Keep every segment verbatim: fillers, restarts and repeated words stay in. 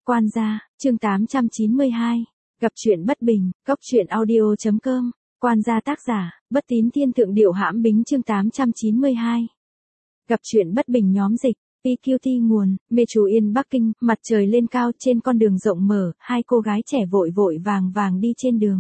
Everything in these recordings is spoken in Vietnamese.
Quan gia, chương tám trăm chín mươi hai. Gặp chuyện bất bình, cốc truyện audio chấm com. Quan gia tác giả, Bất Tín Thiên Thượng Điệu Hãm Bính chương tám trăm chín mươi hai. Gặp chuyện bất bình nhóm dịch, pê quy tê nguồn, Metro Yên Bắc Kinh, mặt trời lên cao trên con đường rộng mở, hai cô gái trẻ vội vội vàng vàng đi trên đường.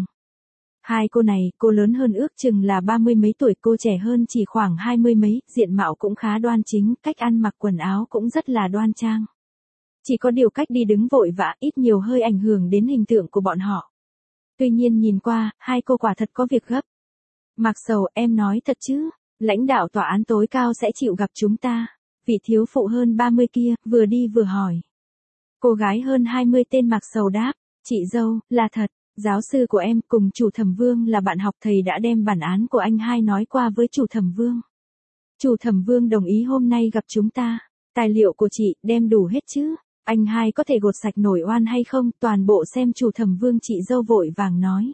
Hai cô này, cô lớn hơn ước chừng là ba mươi mấy tuổi, cô trẻ hơn chỉ khoảng hai mươi mấy, diện mạo cũng khá đoan chính, cách ăn mặc quần áo cũng rất là đoan trang. Chỉ có điều cách đi đứng vội vã ít nhiều hơi ảnh hưởng đến hình tượng của bọn họ. Tuy nhiên nhìn qua, hai cô quả thật có việc gấp. Mạc Sầu, em nói thật chứ, lãnh đạo tòa án tối cao sẽ chịu gặp chúng ta. Vị thiếu phụ hơn ba mươi kia, vừa đi vừa hỏi. Cô gái hơn hai mươi tên Mạc Sầu đáp, chị dâu, là thật, giáo sư của em cùng chủ thẩm vương là bạn học, thầy đã đem bản án của anh hai nói qua với chủ thẩm vương. Chủ thẩm vương đồng ý hôm nay gặp chúng ta, tài liệu của chị đem đủ hết chứ? Anh hai có thể gột sạch nổi oan hay không, toàn bộ xem chủ thẩm vương. Chị dâu vội vàng nói.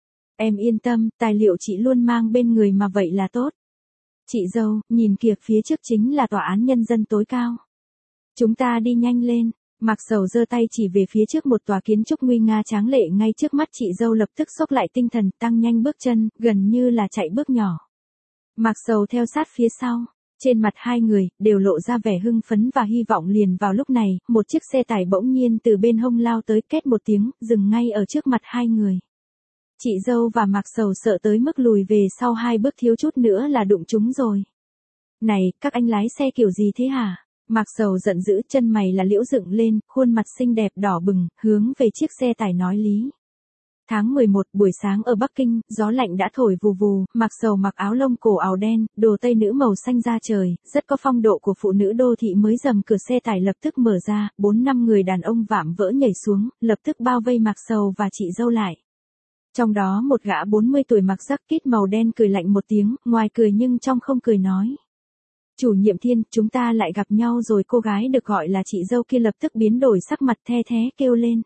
Em yên tâm, tài liệu chị luôn mang bên người mà vậy là tốt. Chị dâu, nhìn kìa, phía trước chính là tòa án nhân dân tối cao. Chúng ta đi nhanh lên. Mạc Sầu giơ tay chỉ về phía trước một tòa kiến trúc nguy nga tráng lệ ngay trước mắt. Chị dâu lập tức xốc lại tinh thần, tăng nhanh bước chân, gần như là chạy bước nhỏ. Mạc Sầu theo sát phía sau. Trên mặt hai người, đều lộ ra vẻ hưng phấn và hy vọng. Liền vào lúc này, một chiếc xe tải bỗng nhiên từ bên hông lao tới, két một tiếng, dừng ngay ở trước mặt hai người. Chị dâu và Mạc Sầu sợ tới mức lùi về sau hai bước, thiếu chút nữa là đụng chúng rồi. Này, các anh lái xe kiểu gì thế hả? Mạc Sầu giận dữ, chân mày là liễu dựng lên, khuôn mặt xinh đẹp đỏ bừng, hướng về chiếc xe tải nói lý. Tháng mười một, buổi sáng ở Bắc Kinh, gió lạnh đã thổi vù vù, Mạc Sầu mặc áo lông cổ áo đen, đồ tây nữ màu xanh da trời, rất có phong độ của phụ nữ đô thị. Mới dầm cửa xe tải lập tức mở ra, bốn năm người đàn ông vạm vỡ nhảy xuống, lập tức bao vây Mạc Sầu và chị dâu lại. Trong đó một gã bốn mươi tuổi mặc jacket màu đen cười lạnh một tiếng, ngoài cười nhưng trong không cười nói. Chủ nhiệm Thiên, chúng ta lại gặp nhau rồi. Cô gái được gọi là chị dâu kia lập tức biến đổi sắc mặt, the thé kêu lên.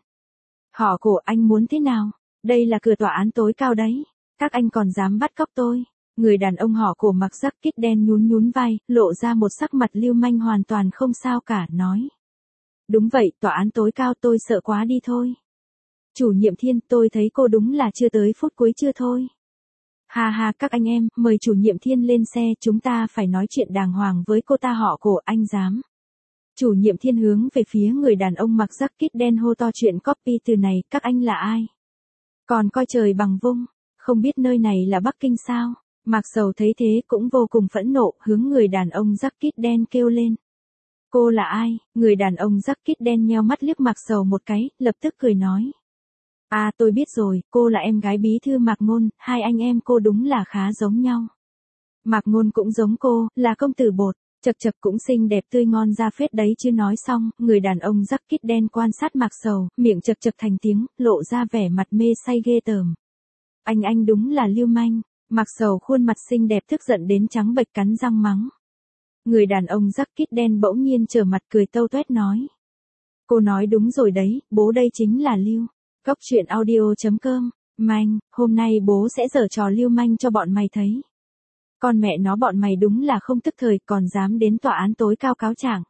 Họ cổ, anh muốn thế nào? Đây là cửa tòa án tối cao đấy. Các anh còn dám bắt cóc tôi. Người đàn ông họ cổ mặc jacket đen nhún nhún vai, lộ ra một sắc mặt lưu manh hoàn toàn không sao cả, nói. Đúng vậy, tòa án tối cao, tôi sợ quá đi thôi. Chủ nhiệm Thiên, tôi thấy cô đúng là chưa tới phút cuối chưa thôi. Ha ha, các anh em, mời chủ nhiệm Thiên lên xe, chúng ta phải nói chuyện đàng hoàng với cô ta. Họ cổ, anh dám. Chủ nhiệm Thiên hướng về phía người đàn ông mặc jacket đen hô to, chuyện copy từ này, các anh là ai? Còn coi trời bằng vung, không biết nơi này là Bắc Kinh sao? Mạc Sầu thấy thế cũng vô cùng phẫn nộ, hướng người đàn ông jacket đen kêu lên. Cô là ai? Người đàn ông jacket đen nheo mắt liếc Mạc Sầu một cái, lập tức cười nói. À, tôi biết rồi, cô là em gái bí thư Mạc Ngôn, hai anh em cô đúng là khá giống nhau. Mạc Ngôn cũng giống cô, là công tử bột, chật chật cũng xinh đẹp tươi ngon ra phết đấy chứ. Nói xong, người đàn ông jacket đen quan sát Mạc Sầu, miệng chật chật thành tiếng, lộ ra vẻ mặt mê say ghê tởm. Anh anh đúng là lưu manh. Mạc Sầu khuôn mặt xinh đẹp tức giận đến trắng bệch, cắn răng mắng. Người đàn ông jacket đen bỗng nhiên trở mặt cười tâu tuét nói. Cô nói đúng rồi đấy, bố đây chính là Lưu. Cốc truyện audio chấm com. Manh, hôm nay bố sẽ giở trò lưu manh cho bọn mày thấy. Con mẹ nó, bọn mày đúng là không tức thời, còn dám đến tòa án tối cao cáo trạng.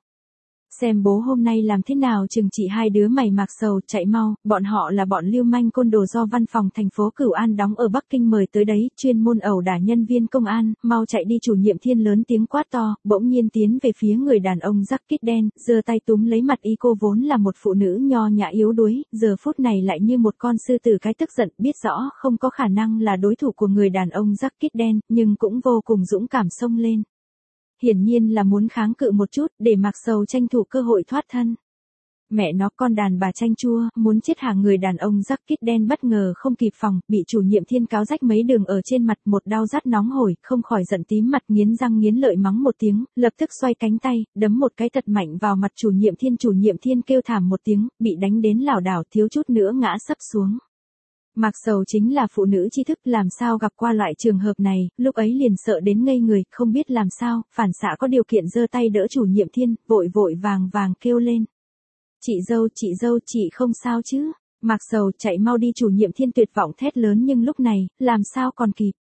Xem bố hôm nay làm thế nào chừng trị hai đứa mày. Mạc Sầu, chạy mau, bọn họ là bọn lưu manh côn đồ do văn phòng thành phố Cửu An đóng ở Bắc Kinh mời tới đấy, chuyên môn ẩu đả nhân viên công an, mau chạy đi. Chủ nhiệm Thiên lớn tiếng quát to, bỗng nhiên tiến về phía người đàn ông jacket đen, giơ tay túm lấy mặt y. Cô vốn là một phụ nữ nho nhã yếu đuối, giờ phút này lại như một con sư tử cái, tức giận, biết rõ không có khả năng là đối thủ của người đàn ông jacket đen, nhưng cũng vô cùng dũng cảm xông lên. Hiển nhiên là muốn kháng cự một chút, để Mạc Sầu tranh thủ cơ hội thoát thân. Mẹ nó, con đàn bà chanh chua, muốn chết hả? Người đàn ông jacket đen bất ngờ không kịp phòng, bị chủ nhiệm Thiên cáo rách mấy đường ở trên mặt, một đau rát nóng hổi, không khỏi giận tím mặt, nghiến răng nghiến lợi mắng một tiếng, lập tức xoay cánh tay, đấm một cái thật mạnh vào mặt chủ nhiệm Thiên. Chủ nhiệm Thiên kêu thảm một tiếng, bị đánh đến lảo đảo, thiếu chút nữa ngã sấp xuống. Mạc Sầu chính là phụ nữ tri thức, làm sao gặp qua loại trường hợp này, lúc ấy liền sợ đến ngây người, không biết làm sao, phản xạ có điều kiện giơ tay đỡ chủ nhiệm Thiên, vội vội vàng vàng kêu lên. Chị dâu, chị dâu, chị không sao chứ? Mạc Sầu, chạy mau đi. Chủ nhiệm Thiên tuyệt vọng thét lớn, nhưng lúc này, làm sao còn kịp.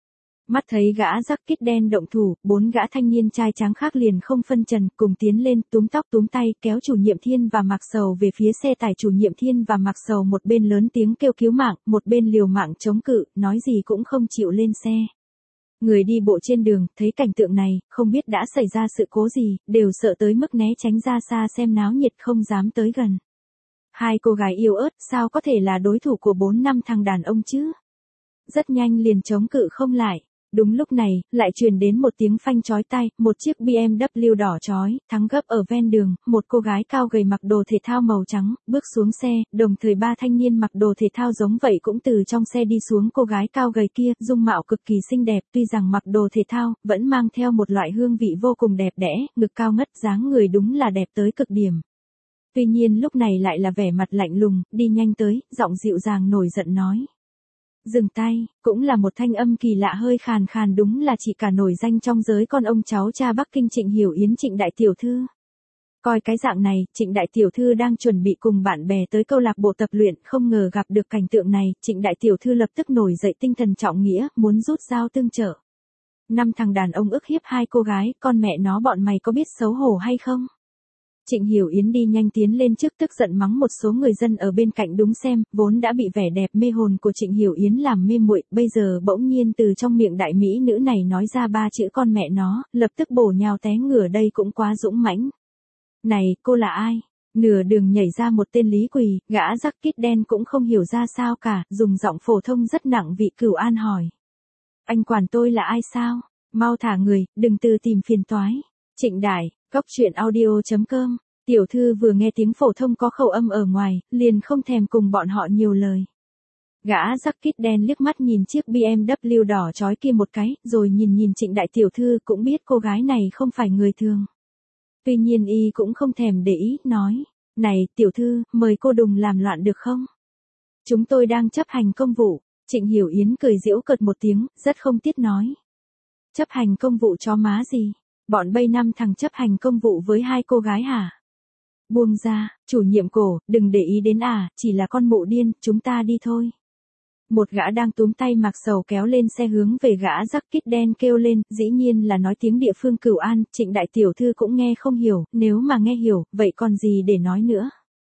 Mắt thấy gã rắc kít đen động thủ, bốn gã thanh niên trai tráng khác liền không phân trần, cùng tiến lên, túm tóc túm tay, kéo chủ nhiệm Thiên và Mạc Sầu về phía xe tải. Chủ nhiệm Thiên và Mạc Sầu một bên lớn tiếng kêu cứu mạng, một bên liều mạng chống cự, nói gì cũng không chịu lên xe. Người đi bộ trên đường, thấy cảnh tượng này, không biết đã xảy ra sự cố gì, đều sợ tới mức né tránh ra xa xem náo nhiệt không dám tới gần. Hai cô gái yếu ớt, sao có thể là đối thủ của bốn năm thằng đàn ông chứ? Rất nhanh liền chống cự không lại. Đúng lúc này, lại truyền đến một tiếng phanh chói tai, một chiếc bê em vê đỏ chói, thắng gấp ở ven đường, một cô gái cao gầy mặc đồ thể thao màu trắng, bước xuống xe, đồng thời ba thanh niên mặc đồ thể thao giống vậy cũng từ trong xe đi xuống. Cô gái cao gầy kia, dung mạo cực kỳ xinh đẹp, tuy rằng mặc đồ thể thao, vẫn mang theo một loại hương vị vô cùng đẹp đẽ, ngực cao ngất, dáng người đúng là đẹp tới cực điểm. Tuy nhiên lúc này lại là vẻ mặt lạnh lùng, đi nhanh tới, giọng dịu dàng nổi giận nói. Dừng tay, cũng là một thanh âm kỳ lạ hơi khàn khàn, đúng là chị cả nổi danh trong giới con ông cháu cha Bắc Kinh Trịnh Hiểu Yến. Trịnh đại tiểu thư. Coi cái dạng này, Trịnh đại tiểu thư đang chuẩn bị cùng bạn bè tới câu lạc bộ tập luyện, không ngờ gặp được cảnh tượng này, Trịnh đại tiểu thư lập tức nổi dậy tinh thần trọng nghĩa, muốn rút dao tương trợ. Năm thằng đàn ông ức hiếp hai cô gái, con mẹ nó bọn mày có biết xấu hổ hay không? Trịnh Hiểu Yến đi nhanh tiến lên trước, tức giận mắng một số người dân ở bên cạnh đúng xem, vốn đã bị vẻ đẹp mê hồn của Trịnh Hiểu Yến làm mê muội, bây giờ bỗng nhiên từ trong miệng đại mỹ nữ này nói ra ba chữ con mẹ nó, lập tức bổ nhào té ngửa, đây cũng quá dũng mãnh. Này, cô là ai? Nửa đường nhảy ra một tên Lý Quỳ, gã rắc kít đen cũng không hiểu ra sao cả, dùng giọng phổ thông rất nặng vị cửu an hỏi. Anh quản tôi là ai sao? Mau thả người, đừng từ tìm phiền toái. Trịnh đại. Cóc truyện audio chấm com. Tiểu thư vừa nghe tiếng phổ thông có khẩu âm ở ngoài, liền không thèm cùng bọn họ nhiều lời. Gã rắc kít đen liếc mắt nhìn chiếc bê em vê đỏ chói kia một cái, rồi nhìn nhìn Trịnh đại tiểu thư, cũng biết cô gái này không phải người thường. Tuy nhiên y cũng không thèm để ý, nói, này tiểu thư, mời cô đừng làm loạn được không? Chúng tôi đang chấp hành công vụ. Trịnh Hiểu Yến cười giễu cợt một tiếng, rất không tiếc nói. Chấp hành công vụ chó má gì? Bọn bây năm thằng chấp hành công vụ với hai cô gái hả? Buông ra, chủ nhiệm cổ, đừng để ý đến à, chỉ là con mụ điên, chúng ta đi thôi. Một gã đang túm tay Mạc Sầu kéo lên xe hướng về gã rắc kít đen kêu lên, dĩ nhiên là nói tiếng địa phương Cửu An. Trịnh đại tiểu thư cũng nghe không hiểu, nếu mà nghe hiểu, vậy còn gì để nói nữa.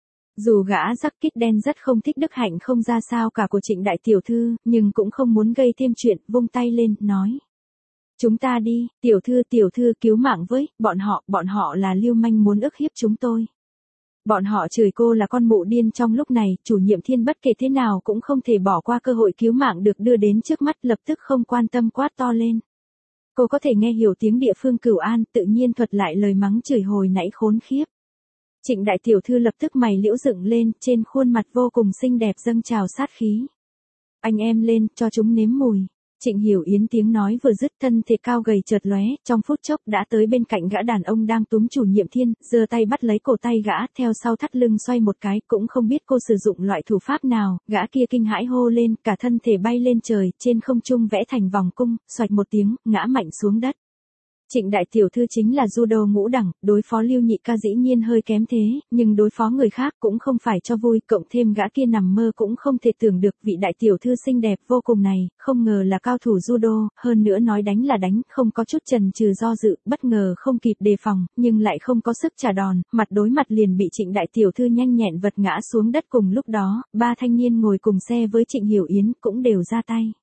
Dù gã rắc kít đen rất không thích đức hạnh không ra sao cả của Trịnh đại tiểu thư, nhưng cũng không muốn gây thêm chuyện, vung tay lên, nói. Chúng ta đi, tiểu thư tiểu thư cứu mạng với, bọn họ, bọn họ là lưu manh muốn ức hiếp chúng tôi. Bọn họ chửi cô là con mụ điên. Trong lúc này, chủ nhiệm Thiên bất kể thế nào cũng không thể bỏ qua cơ hội cứu mạng được đưa đến trước mắt, lập tức không quan tâm quát to lên. Cô có thể nghe hiểu tiếng địa phương Cửu An, tự nhiên thuật lại lời mắng chửi hồi nãy khốn khiếp. Trịnh đại tiểu thư lập tức mày liễu dựng lên, trên khuôn mặt vô cùng xinh đẹp dâng trào sát khí. Anh em lên, cho chúng nếm mùi. Trịnh Hiểu Yến tiếng nói vừa dứt, thân thể cao gầy chợt lóe, trong phút chốc đã tới bên cạnh gã đàn ông đang túm chủ nhiệm Thiên, giơ tay bắt lấy cổ tay gã, theo sau thắt lưng xoay một cái, cũng không biết cô sử dụng loại thủ pháp nào, gã kia kinh hãi hô lên, cả thân thể bay lên trời, trên không trung vẽ thành vòng cung, xoạch một tiếng, ngã mạnh xuống đất. Trịnh đại tiểu thư chính là judo ngũ đẳng, đối phó Lưu Nhị ca dĩ nhiên hơi kém thế, nhưng đối phó người khác cũng không phải cho vui, cộng thêm gã kia nằm mơ cũng không thể tưởng được vị đại tiểu thư xinh đẹp vô cùng này, không ngờ là cao thủ judo, hơn nữa nói đánh là đánh, không có chút chần chừ do dự, bất ngờ không kịp đề phòng, nhưng lại không có sức trả đòn, mặt đối mặt liền bị Trịnh đại tiểu thư nhanh nhẹn vật ngã xuống đất. Cùng lúc đó, ba thanh niên ngồi cùng xe với Trịnh Hiểu Yến cũng đều ra tay.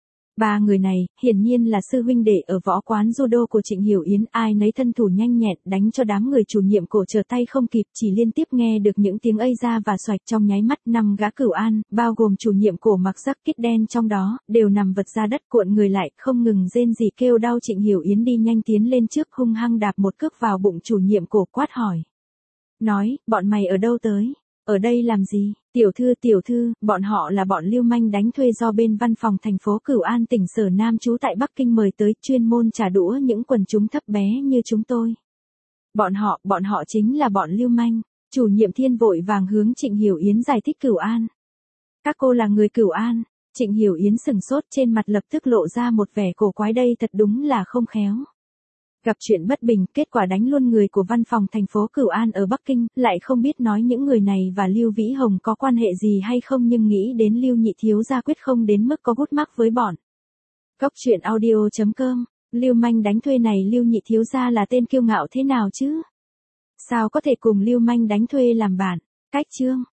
Ba người này, hiển nhiên là sư huynh đệ ở võ quán judo của Trịnh Hiểu Yến, ai nấy thân thủ nhanh nhẹn, đánh cho đám người chủ nhiệm cổ trở tay không kịp, chỉ liên tiếp nghe được những tiếng ây ra và xoạch. Trong nháy mắt, năm gã Cửu An, bao gồm chủ nhiệm cổ mặc rắc kít đen trong đó, đều nằm vật ra đất cuộn người lại, không ngừng rên rỉ kêu đau. Trịnh Hiểu Yến đi nhanh tiến lên trước, hung hăng đạp một cước vào bụng chủ nhiệm cổ, quát hỏi. Nói, bọn mày ở đâu tới? Ở đây làm gì? Tiểu thư tiểu thư, bọn họ là bọn lưu manh đánh thuê do bên văn phòng thành phố Cửu An tỉnh Sở Nam trú tại Bắc Kinh mời tới, chuyên môn trả đũa những quần chúng thấp bé như chúng tôi. Bọn họ, bọn họ chính là bọn lưu manh. Chủ nhiệm Thiên vội vàng hướng Trịnh Hiểu Yến giải thích. Cửu An. Các cô là người Cửu An. Trịnh Hiểu Yến sừng sốt, trên mặt lập tức lộ ra một vẻ cổ quái, đây thật đúng là không khéo. Gặp chuyện bất bình, kết quả đánh luôn người của văn phòng thành phố Cửu An ở Bắc Kinh, lại không biết nói những người này và Lưu Vĩ Hồng có quan hệ gì hay không, nhưng nghĩ đến Lưu Nhị thiếu gia quyết không đến mức có gút mắc với bọn Cốc truyện audio chấm com. Lưu manh đánh thuê này Lưu nhị thiếu gia là tên kiêu ngạo thế nào chứ? Sao có thể cùng Lưu manh đánh thuê làm bạn? Cách chương.